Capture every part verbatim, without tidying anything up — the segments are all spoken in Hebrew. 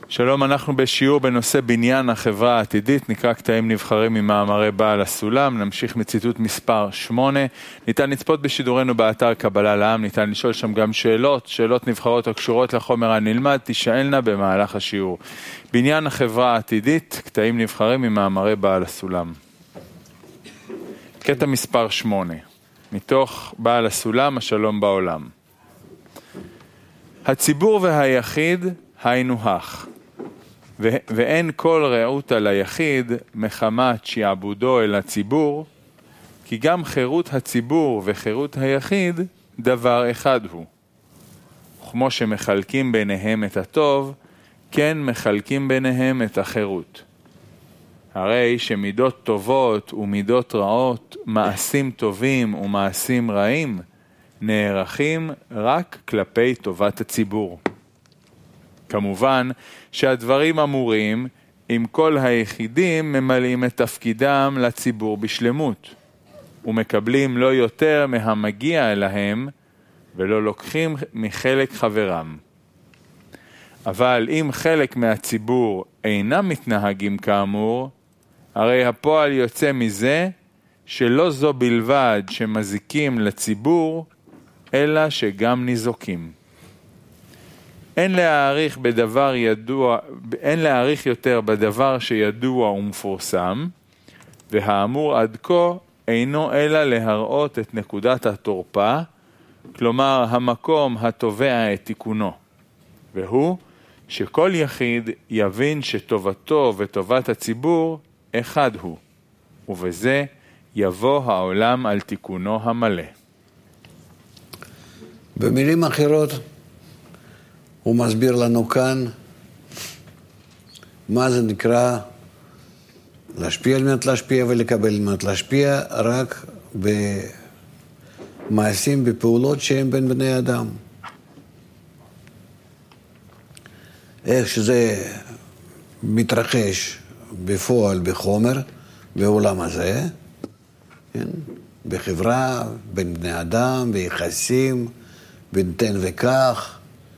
שלום, אנחנו בשיעור בנושא בניין החברה העתידית, נקרא קטעים נבחרים ממאמרי בעל הסולם, נמשיך מציטוט מספר שמונה, ניתן לצפות בשידורנו באתר קבלה לעם, ניתן לשאול שם גם שאלות, שאלות נבחרות הקשורות לחומר הנלמד, תשאלנה במהלך השיעור. בניין החברה העתידית, קטעים נבחרים ממאמרי בעל הסולם. קטע מספר שמונה, מתוך בעל הסולם, השלום בעולם. הציבור והיחיד היינו הך. ואין כל רעות על היחיד מחמת שיעבודו אל הציבור, כי גם חירות הציבור וחירות היחיד דבר אחד הוא. וכמו שמחלקים ביניהם את הטוב, כן מחלקים ביניהם את החירות. הרי שמידות טובות ומידות רעות, מעשים טובים ומעשים רעים, נערכים רק כלפי טובת הציבור. כמובן שהדברים אמורים אם כל היחידים ממלאים את תפקידם לציבור בשלמות ומקבלים לא יותר מהמגיע אליהם ולא לוקחים מחלק חברם. אבל אם חלק מהציבור אינם מתנהגים כאמור, הרי הפועל יוצא מזה שלא זו בלבד שמזיקים לציבור, אלא שגם ניזוקים. אין להעריך בדבר ידוע, אין להעריך יותר בדבר שידוע ומפורסם, והאמור עד כה אינו אלא להראות את נקודת התורפה, כלומר המקום התובע את תיקונו, והוא שכל יחיד יבין שטובתו וטובת הציבור אחד הוא, ובזה יבוא העולם על תיקונו המלא. במילים אחרות, הוא מסביר לנו כאן מה זה נקרא להשפיע על מנת להשפיע ולקבל על מנת להשפיע רק במעשים, בפעולות שהם בין בני אדם. איך שזה מתרחש בפועל בחומר, בעולם הזה, כן? בחברה, בין בני אדם, ביחסים, בין תן וכך,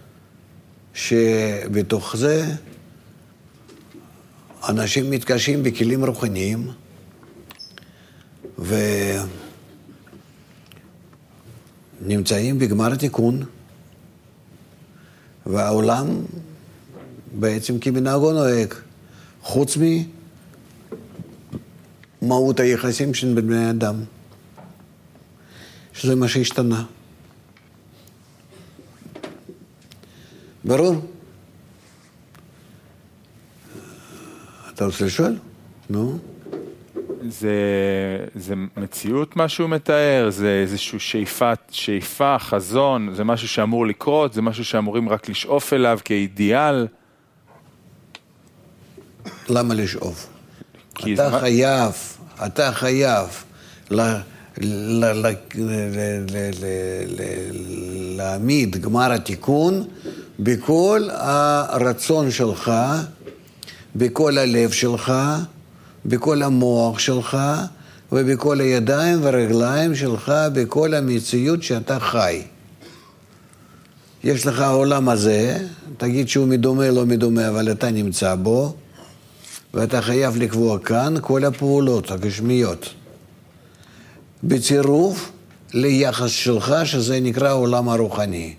שבתוך זה אנשים מתקשים בכלים רוחניים ונמצאים בגמר התיקון, והעולם בעצם כמנהגו נוהג, חוץ ממהות היחסים של בני אדם, שזה מה שהשתנה. ברור? אתה רוצה לשאול? נו? זה, זה מציאות משהו מתאר, זה איזשהו שאיפה, שאיפה, חזון, זה משהו שאמור לקרות, זה משהו שאמורים רק לשאוף אליו כאידיאל. למה לשאוף? אתה חייב, אתה חייב להעמיד גמר התיקון בכל הרצון שלך, בכל הלב שלך, בכל המוח שלך, ובכל הידיים והרגליים שלך, בכל המציאות שאתה חי. יש לך העולם הזה, תגיד שהוא מדומה לא מדומה, אבל אתה נמצא בו, ואתה חייב לקבוע כאן כל הפעולות הגשמיות. בצירוף ליחס שלך, שזה נקרא עולם הרוחני.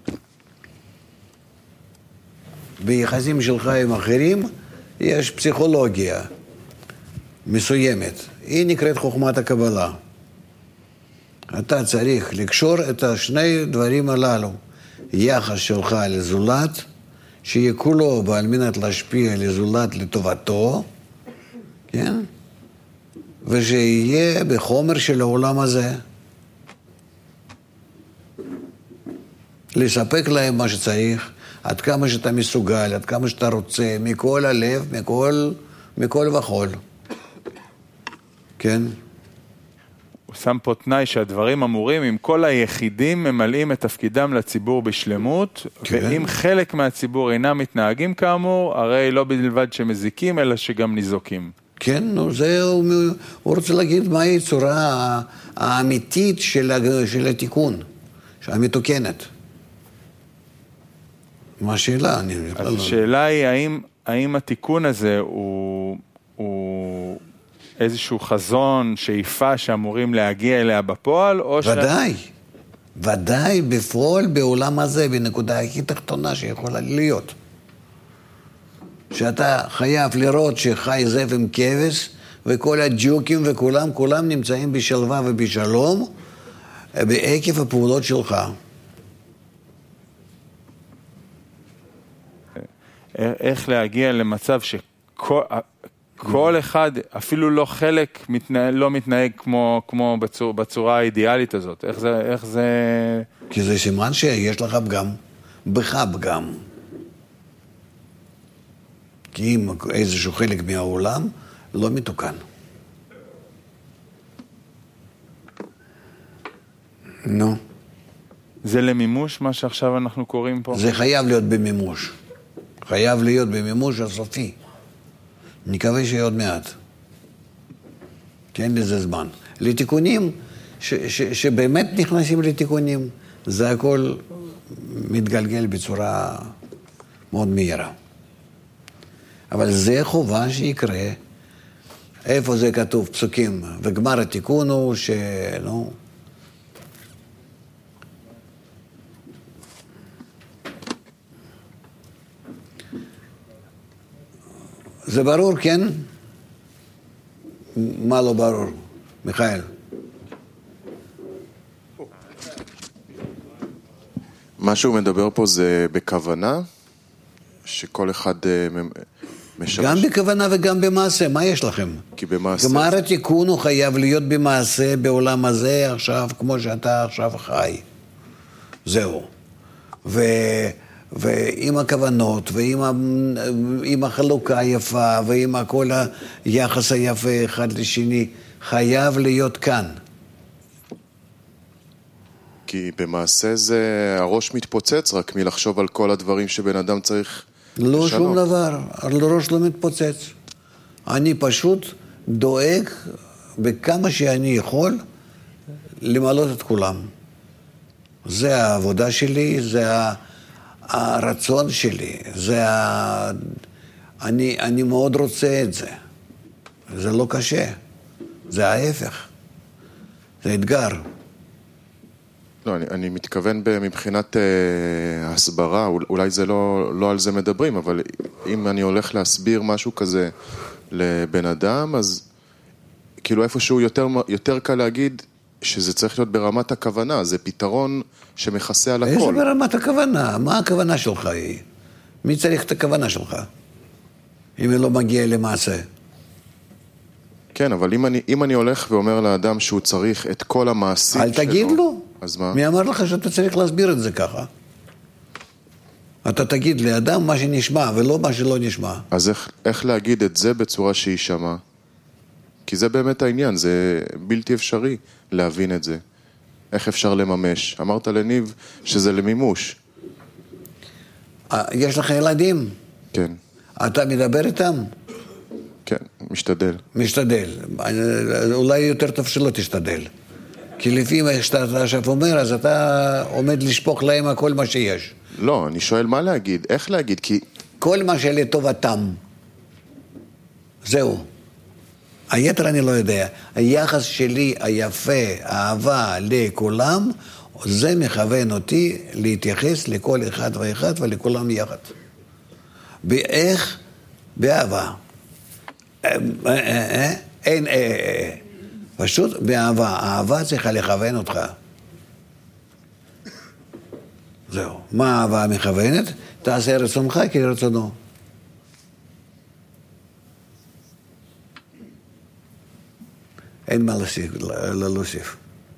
ביחסים שלך עם אחרים יש פסיכולוגיה מסוימת. היא נקראת חוכמת הקבלה. אתה צריך לקשור את השני דברים הללו. יחס שלך לזולת, שיהיה כולו ועל מנת להשפיע לזולת לטובתו, כן? ושיהיה בחומר של העולם הזה. לספק להם מה שצריך, עד כמה שאתה מסוגל, עד כמה שאתה רוצה, מכל הלב, מכל, מכל וכל. כן? הוא שם פה תנאי שהדברים אמורים, אם כל היחידים ממלאים את תפקידם לציבור בשלמות, כן. ואם חלק מהציבור אינם מתנהגים כאמור, הרי לא בלבד שמזיקים, אלא שגם ניזוקים. כן, נו, זה, הוא, הוא רוצה להגיד מהי צורה האמיתית של, של התיקון, המתוקנת. מה השאלה? אני... אז השאלה היא, האם, האם התיקון הזה הוא, הוא איזשהו חזון, שאיפה שאמורים להגיע אליה בפועל, או ודאי, ש... ודאי בפועל בעולם הזה, בנקודה הכי תחתונה שיכולה להיות. שאתה חייב לראות שחי זאב עם כבש, וכל הג'וקים וכולם, כולם נמצאים בשלווה ובשלום, בעקב הפעולות שלך. איך להגיע למצב שכל כל אחד, אפילו לא חלק, מתנהג, לא מתנהג כמו, כמו בצור, בצורה האידיאלית הזאת. איך זה, איך זה... כי זה סימן שיש לך פגם, בך פגם. כי אם איזשהו חלק מהעולם לא מתוקן. נו. זה למימוש מה שעכשיו אנחנו קוראים פה? זה חייב להיות במימוש. חייב להיות במימוש הסופי. נקווה שיהיה עוד מעט. תן לזה זמן. לתיקונים, ש- ש- שבאמת נכנסים לתיקונים, זה הכל מתגלגל בצורה מאוד מהירה. אבל זה חובה שיקרה. איפה זה כתוב? פסוקים. וגמר התיקון הוא ש... נו... זה ברור, כן? מה לא ברור? מיכאל. מה שהוא מדבר פה זה בכוונה, שכל אחד משמש... גם בכוונה וגם במעשה, מה יש לכם? כי במעשה... גמר התיקון הוא חייב להיות במעשה בעולם הזה עכשיו, כמו שאתה עכשיו חי. זהו. ו... ועם הכוונות, ועם ה... עם החלוקה היפה, ועם כל היחס היפה אחד לשני, חייב להיות כאן. כי במעשה זה הראש מתפוצץ רק מלחשוב על כל הדברים שבן אדם צריך לא לשנות. שום דבר, הראש לא מתפוצץ. אני פשוט דואג בכמה שאני יכול למלות את כולם. זה העבודה שלי, זה ה... הרצון שלי, זה ה... אני, אני מאוד רוצה את זה. זה לא קשה. זה ההפך. זה אתגר. לא, אני, אני מתכוון מבחינת אה, הסברה, אולי זה לא, לא על זה מדברים, אבל אם אני הולך להסביר משהו כזה לבן אדם, אז כאילו איפשהו יותר, יותר קל להגיד שזה צריך להיות ברמת הכוונה, זה פתרון שמכסה על הכל. איזה ברמת הכוונה? מה הכוונה שלך היא? מי צריך את הכוונה שלך? אם היא לא מגיעה למעשה. כן, אבל אם אני, אם אני הולך ואומר לאדם שהוא צריך את כל המעשים שלו... אל תגיד לו. אז מה? מי אמר לך שאתה צריך להסביר את זה ככה? אתה תגיד לאדם מה שנשמע ולא מה שלא נשמע. אז איך, איך להגיד את זה בצורה שהיא שמע? כי זה באמת העניין, זה בלתי אפשרי להבין את זה. איך אפשר לממש? אמרת לניב שזה למימוש. יש לך ילדים? כן. אתה מדבר איתם? כן, משתדל. משתדל. אולי יותר טוב שלא תשתדל. כי לפי מה שאתה עכשיו אומר, אז אתה עומד לשפוך להם הכל מה שיש. לא, אני שואל מה להגיד, איך להגיד, כי... כל מה שלטובתם. זהו. היתר אני לא יודע. היחס שלי היפה, האהבה לכולם, זה מכוון אותי להתייחס לכל אחד ואחד ולכולם יחד. באיך? באהבה. אין, פשוט באהבה. האהבה צריכה לכוון אותך. זהו. מה האהבה מכוונת? תעשה רצונך כרצונו. אין מה להוסיף.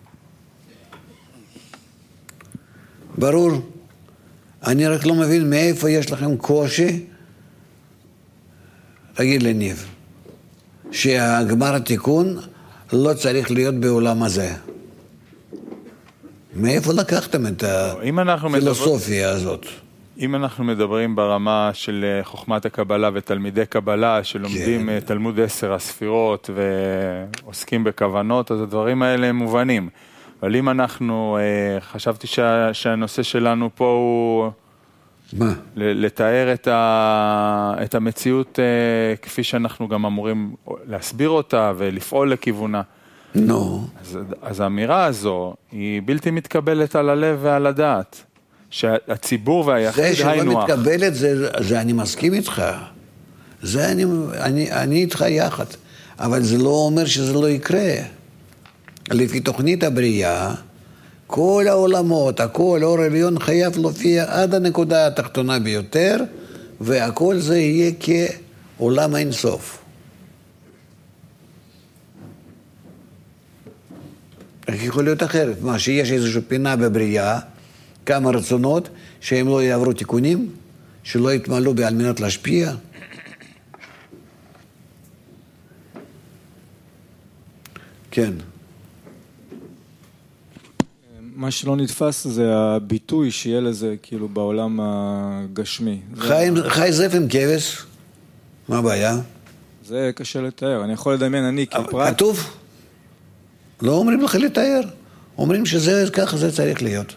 ברור. אני רק לא מבין מאיפה יש לכם קושי. תגיד לי ניב, שהגמר התיקון לא צריך להיות בעולם הזה. מאיפה לקחתם את הפילוסופיה הזאת? אם אנחנו מדברים ברמה של חוכמת הקבלה ותלמידי קבלה שלומדים כן. תלמוד עשר הספירות ועוסקים בכוונות, אז הדברים האלה הם מובנים. אבל אם אנחנו, חשבתי שה, שהנושא שלנו פה הוא מה? לתאר את, ה, את המציאות כפי שאנחנו גם אמורים להסביר אותה ולפעול לכיוונה. נו. אז, אז האמירה הזו היא בלתי מתקבלת על הלב ועל הדעת. שהציבור והיחיד זה שלא היינו מתקבלת, זה, זה אני מסכים איתך. זה אני, אני, אני איתך יחד. אבל זה לא אומר שזה לא יקרה. לפי תוכנית הבריאה, כל העולמות, הכל, אור עליון חייב להופיע עד הנקודה התחתונה ביותר, והכל זה יהיה כעולם אינסוף. איך יכול להיות אחרת? מה, שיש איזושהי פינה בבריאה, כמה רצונות, שהם לא יעברו תיקונים, שלא יתמלאו על מנת להשפיע? כן. מה שלא נתפס זה הביטוי שיהיה לזה כאילו בעולם הגשמי. חי, חי זף עם כבש, מה הבעיה? זה קשה לתאר, אני יכול לדמיין, אני כפרט... כתוב? לא אומרים לך לתאר, אומרים שזה ככה זה צריך להיות.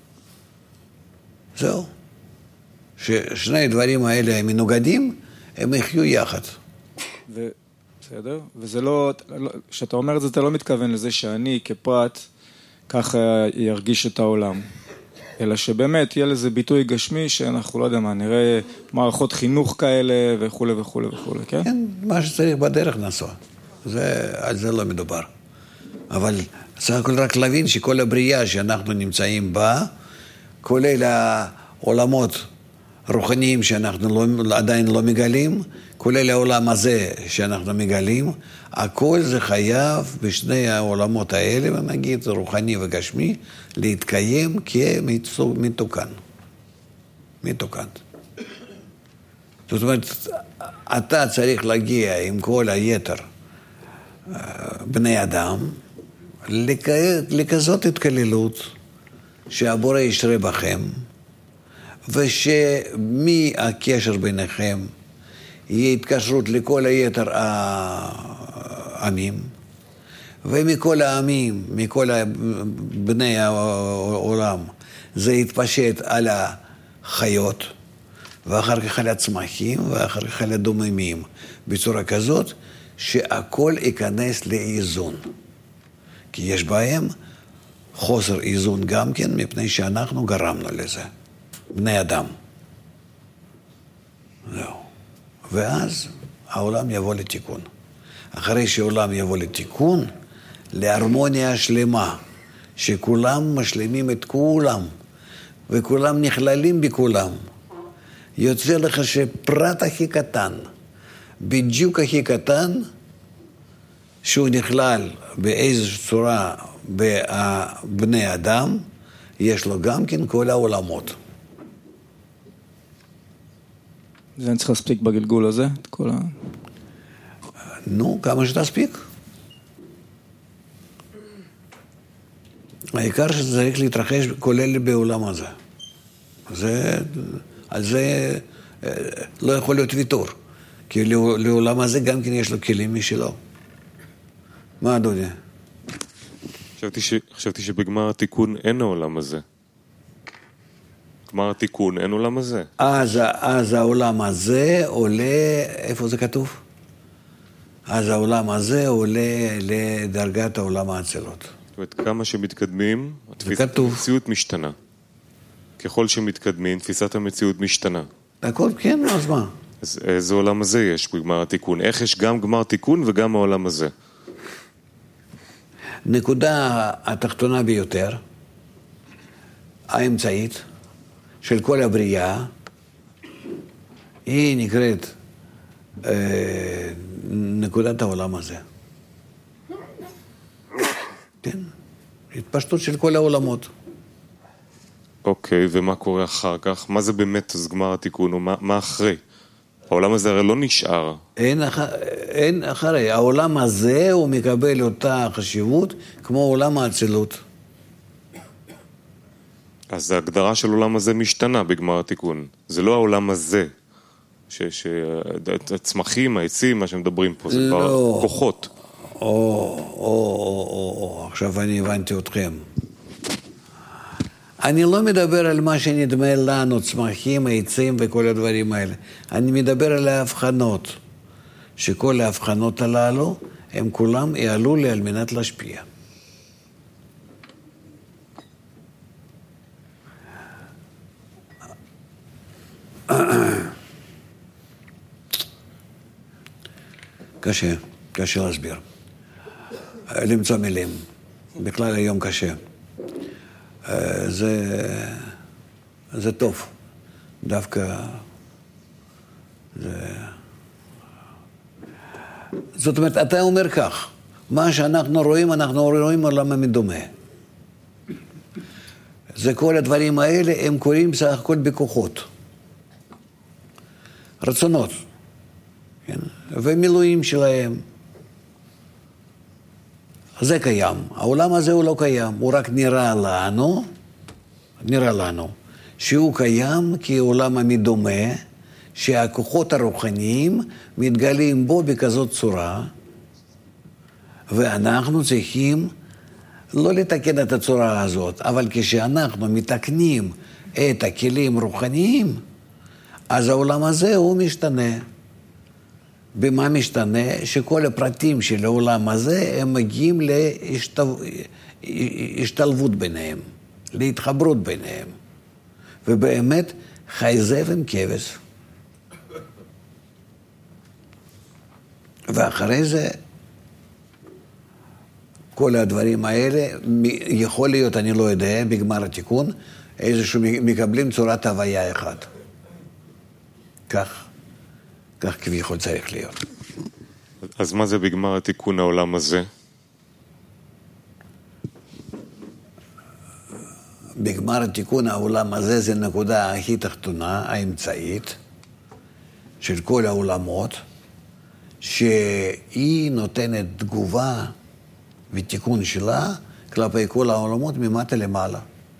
זהו. ששני הדברים האלה הם מנוגדים, הם יחיו יחד. ו... בסדר? וזה לא... כשאתה אומר את זה, אתה לא מתכוון לזה שאני כפרט ככה ירגיש את העולם. אלא שבאמת יהיה לזה ביטוי גשמי שאנחנו לא יודע מה, נראה מערכות חינוך כאלה וכו' וכו' וכו', כן? כן, מה שצריך בדרך נעשו. זה, על זה לא מדובר. אבל סך הכל רק להבין שכל הבריאה שאנחנו נמצאים בה, כולל העולמות רוחניים שאנחנו לא, עדיין לא מגלים, כולל העולם הזה שאנחנו מגלים, הכל זה חייב בשני העולמות האלה, ונגיד רוחני וגשמי, להתקיים כמתוקן. מתוקן. זאת אומרת, אתה צריך להגיע עם כל היתר בני אדם, לכזאת התקללות שהבורא ישרה בכם, ושמי הקשר ביניכם יהיה התקשרות לכל היתר העמים, ומכל העמים, מכל בני העולם, זה יתפשט על החיות, ואחר כך על הצמחים, ואחר כך על הדוממים, בצורה כזאת שהכל ייכנס לאיזון. כי יש בהם חוסר איזון גם כן, מפני שאנחנו גרמנו לזה. בני אדם. זהו. ואז העולם יבוא לתיקון. אחרי שהעולם יבוא לתיקון, להרמוניה שלמה, שכולם משלימים את כולם, וכולם נכללים בכולם. יוצא לך שפרט הכי קטן, בדיוק הכי קטן, שהוא נכלל באיזו צורה בבני אדם, יש לו גם כן כל העולמות. זה אני צריך להספיק בגלגול הזה? את כל ה... נו, כמה שתספיק. העיקר שזה צריך להתרחש כולל בעולם הזה. זה, על זה לא יכול להיות ויתור. כי לעולם הזה גם כן יש לו כלים משלו. מה אדוני? חשבתי, ש... חשבתי שבגמר התיקון אין העולם הזה. גמר התיקון אין עולם הזה. אז, אז העולם הזה עולה, איפה זה כתוב? אז העולם הזה עולה לדרגת העולם האצילות. זאת אומרת, כמה שמתקדמים, תפיסת המציאות משתנה. ככל שמתקדמים, תפיסת המציאות משתנה. הכל כן, אז מה? אז איזה עולם הזה יש בגמר התיקון? איך יש גם גמר תיקון וגם העולם הזה? נקודה התחתונה ביותר, האמצעית, של כל הבריאה, היא נקראת אה, נקודת העולם הזה. כן, התפשטות של כל העולמות. אוקיי, ומה קורה אחר כך? מה זה באמת אז גמר התיקון, או מה, מה אחרי? העולם הזה הרי לא נשאר. אין, אח... אין אחרי. העולם הזה הוא מקבל אותה חשיבות כמו עולם האצילות. אז ההגדרה של עולם הזה משתנה בגמר התיקון. זה לא העולם הזה, שהצמחים, העצים, מה שמדברים פה, זה כבר לא. כוחות. או, או, או, או, או, עכשיו אני הבנתי אתכם. אני לא מדבר על מה שנדמה לנו, צמחים, עצים וכל הדברים האלה. אני מדבר על ההבחנות, שכל ההבחנות הללו, הם כולם יעלו לי על מנת להשפיע. קשה, קשה להסביר. למצוא מילים. בכלל היום קשה. זה, זה טוב. דווקא זה... זאת אומרת, אתה אומר כך, מה שאנחנו רואים, אנחנו רואים עולם המדומה. זה כל הדברים האלה, הם קוראים סך הכל בכוחות. רצונות. כן? ומילואים שלהם. זה קיים. העולם הזה הוא לא קיים, הוא רק נראה לנו, נראה לנו, שהוא קיים כעולם המדומה, שהכוחות הרוחניים מתגלים בו בכזאת צורה, ואנחנו צריכים לא לתקן את הצורה הזאת, אבל כשאנחנו מתקנים את הכלים הרוחניים, אז העולם הזה הוא משתנה. במה משתנה? שכל הפרטים של העולם הזה הם מגיעים להשתלבות ביניהם, להתחברות ביניהם. ובאמת חי זאב עם כבש. ואחרי זה, כל הדברים האלה, יכול להיות, אני לא יודע, בגמר התיקון, איזשהו מקבלים צורת הוויה אחת. כך, כך כביכול צריך להיות. אז מה זה בגמר התיקון העולם הזה? בגמר התיקון העולם הזה זה נקודה הכי תחתונה, האמצעית, של כל העולמות, שהיא נותנת תגובה ותיקון שלה כלפי כל העולמות ממטה למעלה.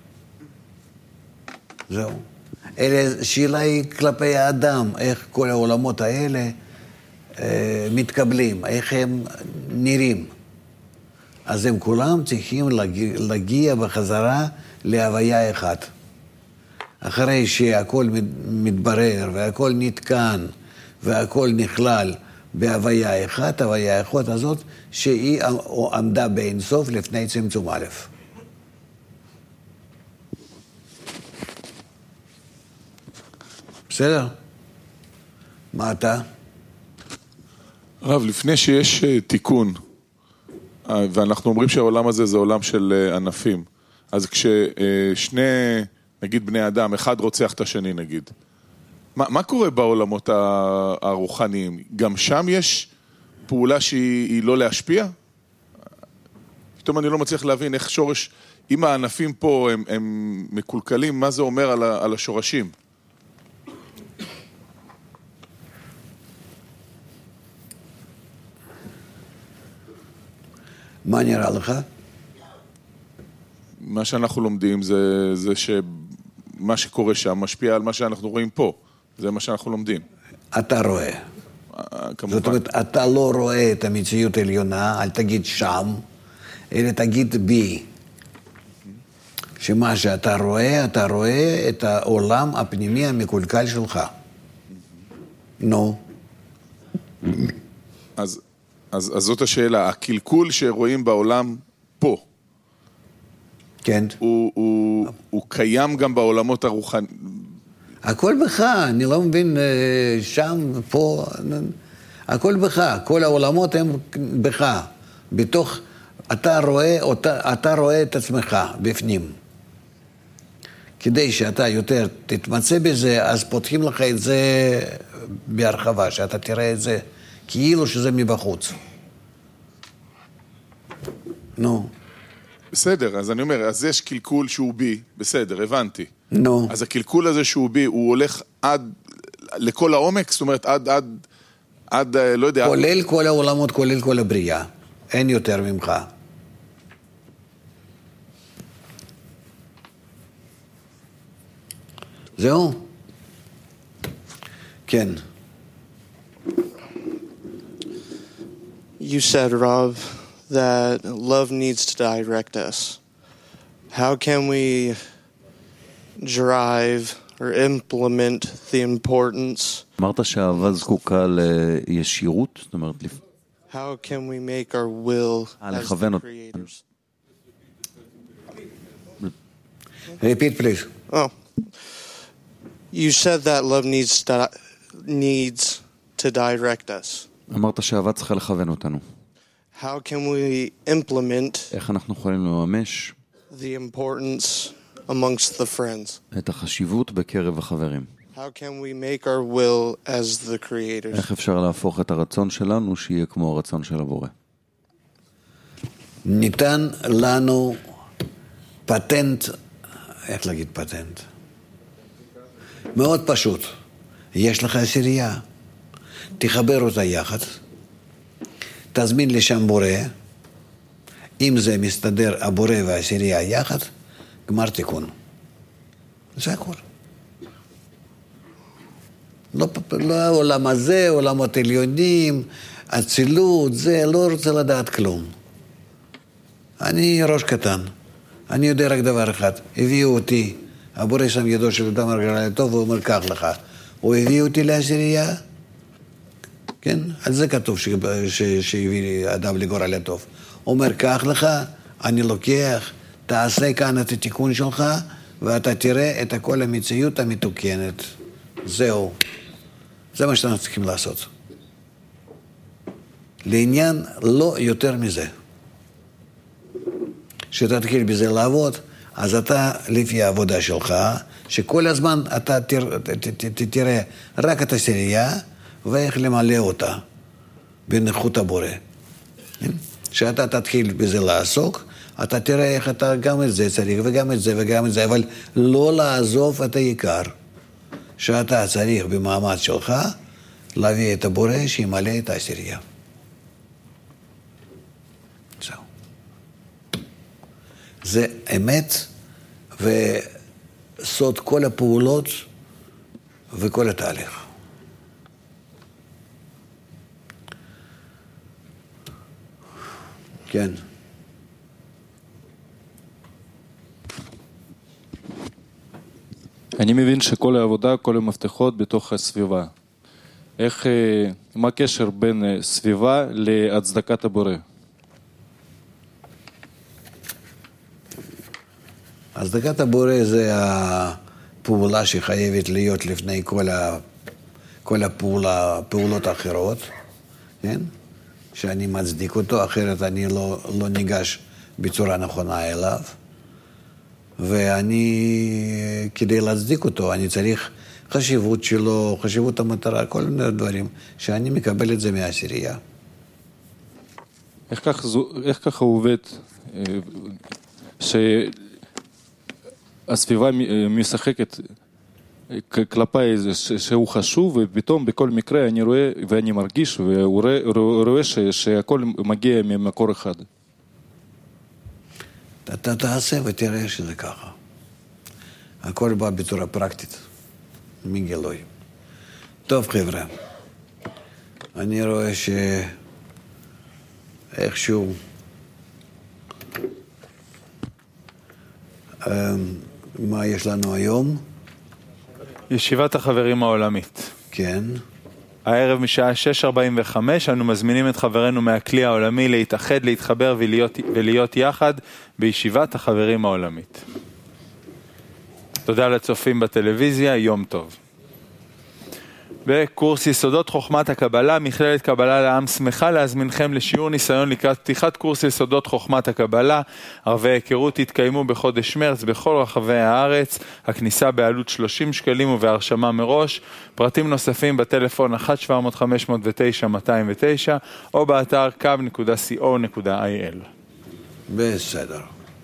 זהו. אלה, שאלה היא כלפי האדם, איך כל העולמות האלה אה, מתקבלים, איך הם נראים. אז הם כולם צריכים להגיע, להגיע בחזרה להוויה אחת. אחרי שהכל מתברר והכל נתקן והכל נכלל בהוויה אחת, ההוויה האחת הזאת שהיא עמדה באינסוף לפני צמצום א'. בסדר? מה אתה? רב, לפני שיש תיקון, ואנחנו אומרים שהעולם הזה זה עולם של ענפים, אז כששני, נגיד בני אדם, אחד רוצח את השני נגיד, מה, מה קורה בעולמות הרוחניים? גם שם יש פעולה שהיא לא להשפיע? פתאום אני לא מצליח להבין איך שורש, אם הענפים פה הם, הם מקולקלים, מה זה אומר על, על השורשים? מה נראה לך? מה שאנחנו לומדים זה, זה שמה שקורה שם משפיע על מה שאנחנו רואים פה. זה מה שאנחנו לומדים. אתה רואה. כמובן. זאת אומרת, אתה לא רואה את המציאות העליונה, אל תגיד שם, אלא תגיד בי. שמה שאתה רואה, אתה רואה את העולם הפנימי המקולקל שלך. נו. אז, אז, אז זאת השאלה, הקלקול שרואים בעולם פה, כן. הוא, הוא, הוא קיים גם בעולמות הרוחניים. הכל בך, אני לא מבין שם, פה, הכל בך, כל העולמות הם בך, בתוך, אתה רואה, אתה, אתה רואה את עצמך בפנים. כדי שאתה יותר תתמצא בזה, אז פותחים לך את זה בהרחבה, שאתה תראה את זה כאילו שזה מבחוץ. נו. בסדר, אז אני אומר, אז יש קלקול שהוא בי, בסדר, הבנתי. נו. אז הקלקול הזה שהוא בי, הוא הולך עד, לכל העומק, זאת אומרת, עד, עד, עד, לא יודע. כולל כל העולמות, כולל כל הבריאה. אין יותר ממך. זהו? כן. You said, Rav, that love needs to direct us. How can we drive or implement the importance. אמרת שהאהבה זקוקה לישירות, זאת אומרת, How can we make our will as the creators? Repeat, please. Oh, you said that love needs to, needs to direct us. אמרת שהאהבה צריכה לכוון אותנו. How can we implement איך אנחנו יכולים לממש the importance amongst the friends? את החשיבות בקרב החברים? How can we make our will as the creators? איך אפשר להפוך את הרצון שלנו שיהיה כמו הרצון של הבורא? ניתן לנו פטנט, איך להגיד פטנט? מאוד פשוט. יש לך עשירייה, תחבר אותה יחד, תזמין לשם בורא, אם זה מסתדר הבורא והעשירייה יחד, גמר תיקון. זה הכל. לא, לא עולם הזה, עולמות עליונים, אצילות, זה, לא רוצה לדעת כלום. אני ראש קטן, אני יודע רק דבר אחד, הביאו אותי, הבורא שם ידו של אדם הרגלה לטוב, הוא אומר כך לך, הוא הביא אותי לעשירייה, כן? על זה כתוב ש... ש... שהביא לי אדם לגורל הטוב. הוא אומר כך לך, אני לוקח, תעשה כאן את התיקון שלך, ואתה תראה את כל המציאות המתוקנת. זהו. זה מה שאנחנו צריכים לעשות. לעניין לא יותר מזה. שתתחיל בזה לעבוד, אז אתה לפי העבודה שלך, שכל הזמן אתה תראה, תראה רק את העשירייה, ואיך למלא אותה בנוחות הבורא. שאתה תתחיל בזה לעסוק, אתה תראה איך אתה גם את זה צריך, וגם את זה וגם את זה, אבל לא לעזוב את העיקר. שאתה צריך במאמץ שלך להביא את הבורא שימלא את העשירייה. זהו. זה אמת וסוד כל הפעולות וכל התהליך. כן. אני מבין שכל העבודה, כל המפתחות בתוך הסביבה. איך, מה הקשר בין סביבה להצדקת הבורא? הצדקת הבורא זה הפעולה שחייבת להיות לפני כל, ה, כל הפעולה, פעולות האחרות, כן? שאני מצדיק אותו, אחרת אני לא, לא ניגש בצורה נכונה אליו. ואני, כדי להצדיק אותו, אני צריך חשיבות שלו, חשיבות המטרה, כל מיני דברים, שאני מקבל את זה מהעשירייה. איך כך, איך ככה עובד, שהסביבה משחקת כלפיי שהוא חשוב, ופתאום בכל מקרה אני רואה ואני מרגיש, ורואה שהכל מגיע ממקור אחד. אתה תעשה ותראה שזה ככה. הכל בא בצורה פרקטית, מגילוי. טוב חבר'ה, אני רואה שאיכשהו מה יש לנו היום? ישיבת החברים העולמית. כן. הערב משעה שש ארבעים וחמש אנו מזמינים את חברינו מהכלי העולמי להתאחד, להתחבר ולהיות, ולהיות יחד בישיבת החברים העולמית. תודה לצופים בטלוויזיה, יום טוב. בקורס יסודות חוכמת הקבלה, מכללת קבלה לעם שמחה להזמינכם לשיעור ניסיון לקראת פתיחת קורס יסודות חוכמת הקבלה. ערבי היכרות יתקיימו בחודש מרץ בכל רחבי הארץ, הכניסה בעלות שלושים שקלים ובהרשמה מראש. פרטים נוספים בטלפון אחת שבע מאות חמש מאות ותשע מאתיים ותשע או באתר קו נקודה סי או נקודה איי אל. בסדר.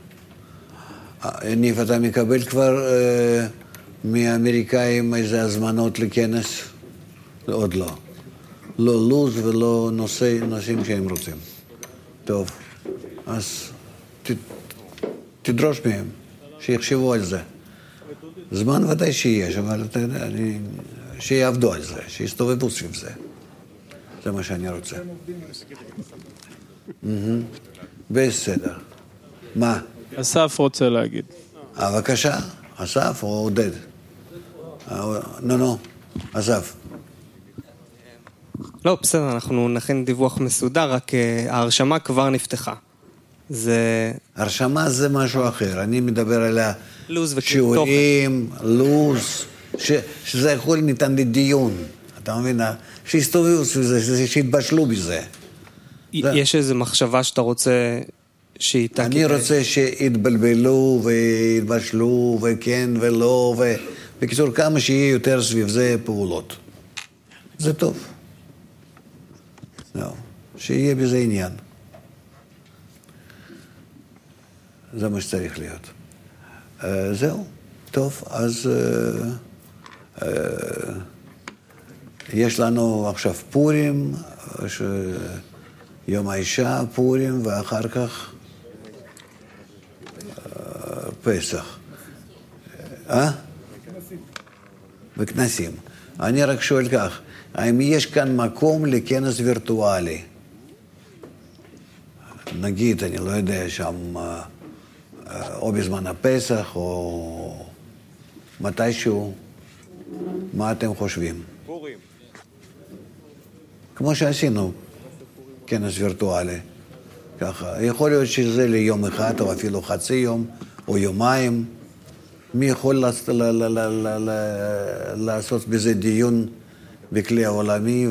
ניף, אתה מקבל כבר אה, מאמריקאים איזה הזמנות לכנס? עוד לא. לא לוז ולא נושא, נושאים שהם רוצים. טוב, אז ת, תדרוש מהם, שיחשבו על זה. זמן ודאי שיש, אבל אתה יודע, אני, שיעבדו על זה, שיסתובבו סביב זה. זה מה שאני רוצה. בסדר. מה? אסף רוצה להגיד. בבקשה, אסף או עודד? נו, נו, אסף. לא, בסדר, אנחנו נכין דיווח מסודר, רק ההרשמה כבר נפתחה. זה... הרשמה זה משהו אחר, אני מדבר על השיעורים, לוז, ש... שזה יכול ניתן לדיון, אתה מבין? שיסתובבו סביב, שיתבשלו בזה. יש איזו מחשבה שאתה רוצה שאיתה... אני רוצה שיתבלבלו ויתבשלו וכן ולא, ובקיצור כמה שיהיה יותר סביב זה פעולות. זה טוב. לא, שיהיה בזה עניין. זה מה שצריך להיות. Uh, זהו, טוב, אז uh, uh, יש לנו עכשיו פורים, ש... יום האישה, פורים, ואחר כך uh, פסח. אה? וכנסים. אני רק שואל כך, האם יש כאן מקום לכנס וירטואלי? נגיד, אני לא יודע, שם... Uh, או בזמן הפסח, או מתישהו. מה אתם חושבים? פורים. כמו שעשינו, כנס וירטואלי. ככה. יכול להיות שזה ליום אחד, או אפילו חצי יום, או יומיים. מי יכול לעשות בזה דיון בכלי העולמי,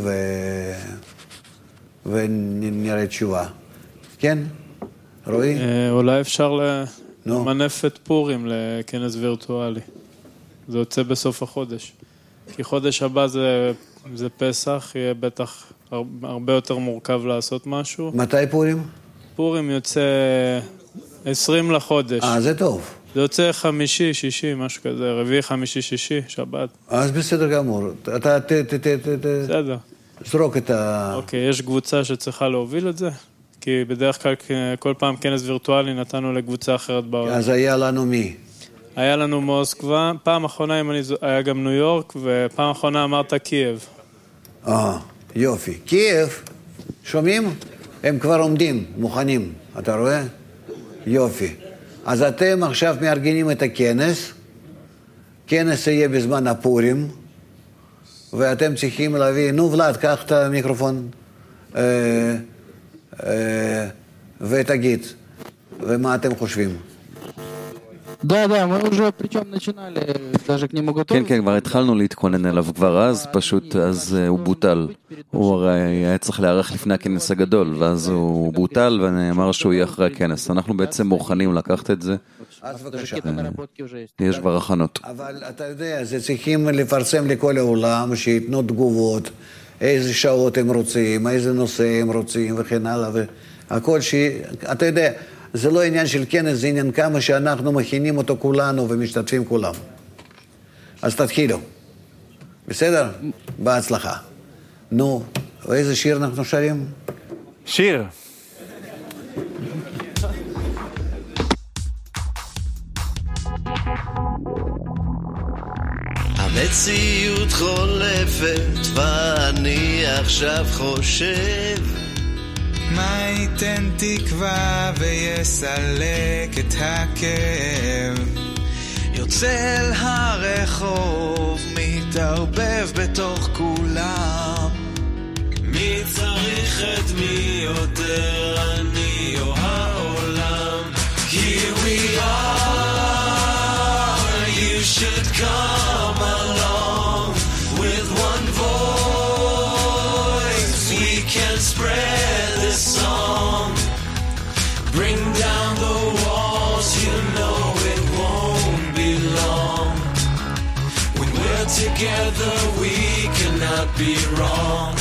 ונראה תשובה. כן? רואי? אולי אפשר למנף את פורים לכנס וירטואלי. זה יוצא בסוף החודש. כי חודש הבא זה, זה פסח, יהיה בטח הרבה יותר מורכב לעשות משהו. מתי פורים? פורים יוצא עשרים לחודש. אה, זה טוב. זה יוצא חמישי, שישי, משהו כזה, רביעי, חמישי, שישי, שבת. אז בסדר גמור. אתה ת, ת, ת, ת, ת... בסדר. זרוק את ה... אוקיי, יש קבוצה שצריכה להוביל את זה? כי בדרך כלל כל פעם כנס וירטואלי נתנו לקבוצה אחרת בעולם. אז היה לנו מי? היה לנו מוסקבה, פעם אחרונה אם אני, היה גם ניו יורק, ופעם אחרונה אמרת קייב. אה, יופי. קייב, שומעים? הם כבר עומדים, מוכנים, אתה רואה? יופי. אז אתם עכשיו מארגנים את הכנס, כנס יהיה בזמן הפורים, ואתם צריכים להביא, נו ולד, קח את המיקרופון, אה, אה, ותגיד, ומה אתם חושבים? Да, да, мы уже причем начинали даже к нему готовиться. כן, כן, כבר התחלנו להתכונן אליו כבר אז, פשוט אז הוא בוטל. הוא הרי היה צריך להיערך לפני הכנס הגדול, ואז הוא בוטל ונאמר שהוא יהיה אחרי הכנס. אנחנו בעצם מוכנים לקחת את זה. אז בבקשה. יש כבר הכנות. אבל אתה יודע, זה צריכים לפרסם לכל העולם, שיתנו תגובות, איזה שעות הם רוצים, איזה נושא הם רוצים וכן הלאה, והכל ש... אתה יודע, זה לא עניין של כנס, זה עניין כמה שאנחנו מכינים אותו כולנו ומשתתפים כולם. אז תתחילו. בסדר? בהצלחה. נו, ואיזה שיר אנחנו שרים? שיר. המציאות חולפת ואני עכשיו חושב מה ייתן תקווה ויסלק את הכאב יוצא אל הרחוב מתערבב בתוך כולם מי צריך את מי יותר אני או העולם Here we are You should come along With one voice We can spread this song Bring down the walls You know it won't be long When we're together We cannot be wrong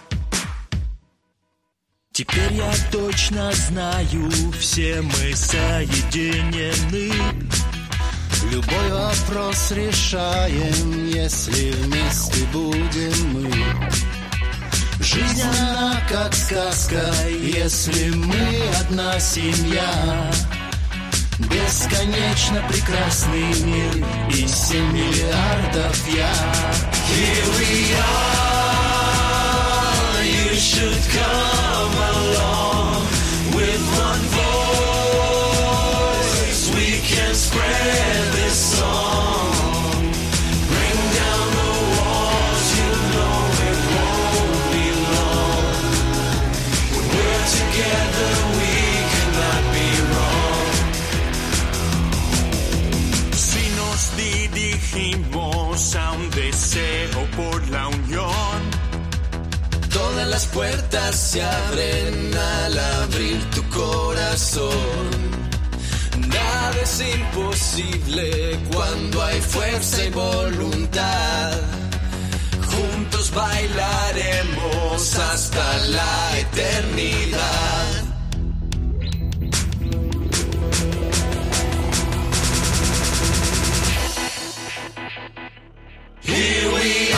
Теперь я точно знаю, все мы соединены. Любой вопрос решаем, если вместе будем мы. Жизнь она как сказка, если мы одна семья. Бесконечно прекрасный мир и семь миллиардов я. Here we are, you should come along with one voice. We can spread this song. las puertas se abren al abrir tu corazón. Nada es imposible cuando hay fuerza y voluntad. Juntos bailaremos hasta la eternidad. Here we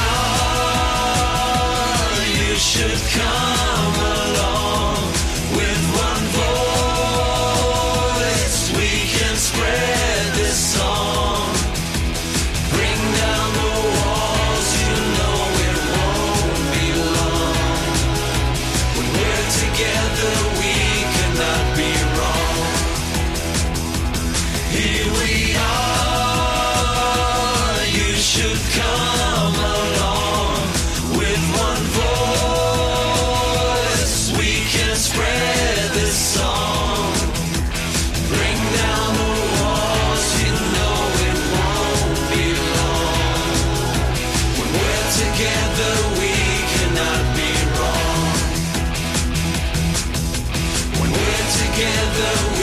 are, you should come along. With one voice we can spread this song. Bring down the walls, you know it won't be long. When we're together we cannot be wrong. Here we are, you should come along. With one voice we can spread this song. Bring down the walls, you know it won't be long. When we're together we cannot be wrong. When we're together